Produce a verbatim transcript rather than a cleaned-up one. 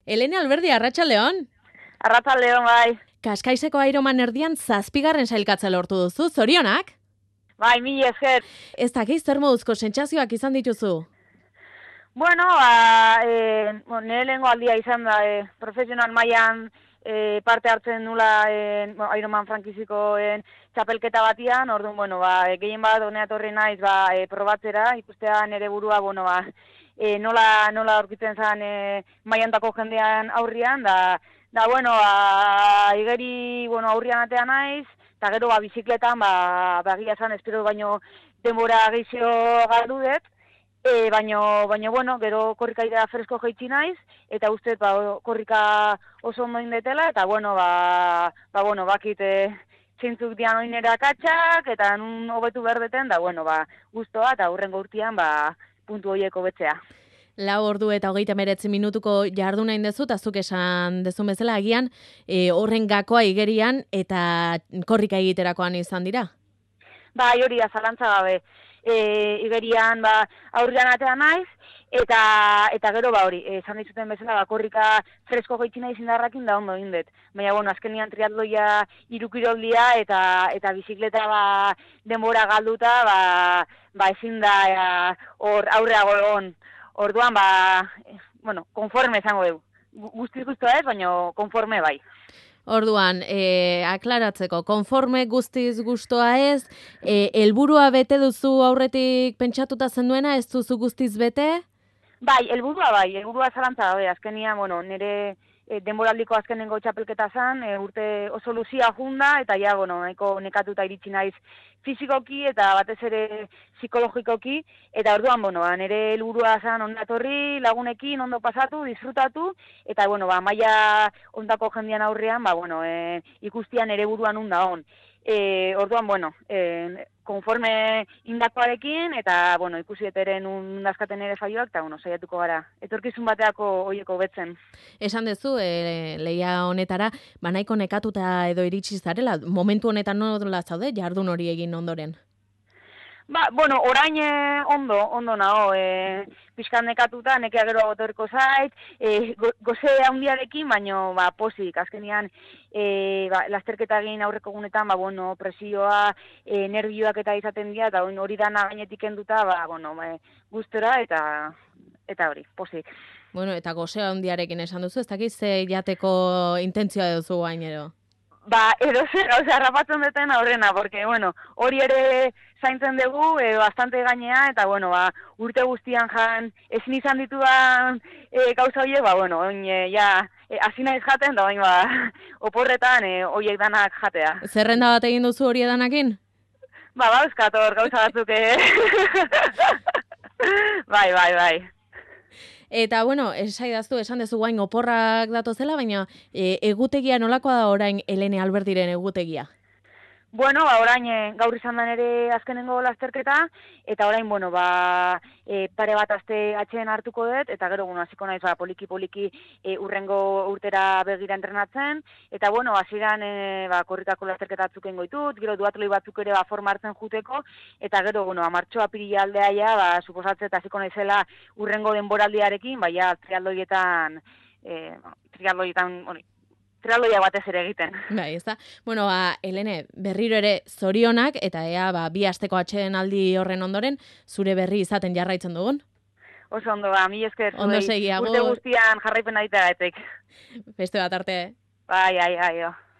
Elene Alberdi, arratsaldeon. Arratsaldeon bai. Kaskaiseko Ironman erdian zazpigarren sailkatze lortu duzu, zorionak? Bai, mila esker. Ez dakiz zer moduzko sentsazioak izan dituzu? Bueno, ba, e, bueno, nire lehengo aldia izan da, e, profesional mailan e, parte hartzen nula e, Ironman frankizikoen txapelketa batian, orduan, bueno, ba, e, gehien bat honea torri naiz, ba, e, probatzera, ikustea nire burua, bueno, ba, e, nola, nola aurkitzen zen e, mailandako jendean aurrian, da, da, bueno, ba, igeri, bueno, aurrian atea naiz, eta gero, ba, bizikletan, ba, bagia esan, espero baino denbora gehizio galdu dut, E, baino, baino, bueno, gero korrika idea fresko jaitsi naiz, eta uste, ba, korrika oso ondo indetela, eta, bueno, ba, ba bueno, bakit, e, zintzuk dian oinera akatsak, eta nun hobetu berdeten, da, bueno, ba, guztoa, eta hurrengo urtean, ba, puntu horieko betzea. Lau ordu eta hogeita hemeretzi minutuko jarduna indezu, eta zuk esan dezun bezala, agian, e, horren gakoa igerian, eta korrika egiterakoan izan dira? Ba, hori da, zalantza gabe. E, igerian ba, aurrean atea naiz, eta eta gero ba hori, esan dizuten bezala, ba, korrika fresko goitzi naiz indarrakin da ondo indet. Baina, bueno, azkenian triatloia irukiroldia eta eta bizikleta ba, denbora galduta, ba, ba ezin da hor aurreago egon. Orduan, ba, bueno, konforme izango dugu. Guztiz guztua ez, baina konforme bai. Orduan, e, aklaratzeko, konforme guztiz gustoa ez, e, helburua bete duzu aurretik pentsatuta zenduena, ez duzu guztiz bete? Bai, helburua bai, helburua zalantza gabe, azkenian, bueno, nire e, denboraldiko azkenengo txapelketa zen, e, urte oso luzia junda, eta ja, bueno, nahiko nekatuta iritsi naiz fizikoki eta batez ere psikologikoki, eta orduan, bueno, ba, nire helburua zen ondatorri, lagunekin, ondo pasatu, disfrutatu, eta, bueno, ba, maila ondako jendean aurrean, ba, bueno, e, ikustian nire buruan unda on. E, orduan, bueno, e, konforme indakoarekin, eta, bueno, ikusi eteren undazkaten ere faioak, eta, bueno, saiatuko gara. Etorkizun bateako hoieko betzen. Esan dezu, e, leia honetara, banaiko nekatuta edo iritsi zarela, momentu honetan nola zaude, jardun hori egin ondoren? Ba, bueno, orain eh, ondo, ondo nago, eh, pixkan nekatuta, nekea gero gotorko zait, eh, go, goze handiarekin, baino, ba, posik, azkenian, eh, ba, lasterketa egin aurreko gunetan, ba, bueno, presioa, eh, nervioak eta izaten dira, eta hori dana gainetik enduta, ba, bueno, ba, gustora, eta, eta hori, posik. Bueno, eta goze handiarekin esan duzu, ez dakiz ze jateko intentzioa duzu gainero? Ba, edo zer, gauza, harrapatzen duten aurrena, porque, bueno, hori ere zaintzen dugu, e, bastante gainea, eta, bueno, ba, urte guztian jan, ezin izan ditudan e, gauza horiek, ba, bueno, oin, e, ja, e, hasi naiz jaten, da, bain, ba, oporretan, e, horiek danak jatea. Zerrenda bat egin duzu hori edanakin? Ba, ba, euskator, gauza batzuk, e... bai, bai, bai. Eta, bueno, esaidaztu, esan dezu guain oporrak datozela, baina e, egutegia nolakoa da orain Elene Alberdiren egutegia? Bueno, ba, orain e, gaur izan da nere azkenengo lasterketa, eta orain, bueno, ba, e, pare bat aste atxeen hartuko dut, eta gero, bueno, hasiko naiz, ba, poliki-poliki e, urrengo urtera begira entrenatzen, eta, bueno, hasieran e, ba, korrikako lasterketa atzuken goitut, gero duatloi batzuk ere ba, forma hartzen juteko, eta gero, bueno, martxoa pirila aldea ja, ba, suposatzen eta hasiko naizela urrengo denboraldiarekin, ba, ja, trialdoietan, e, trialdoietan, hori, trialoia batez ere egiten. Bai, ez da. Bueno, ba, Elene, berriro ere zorionak, eta ea, ba, bi asteko atxeden aldi horren ondoren, zure berri izaten jarraitzen dugun? Oso ondo, ba, mi esker. Ondo segiago. Urte guztian jarraipen daitagatik. Beste bat arte. Bai, ai, ai, jo.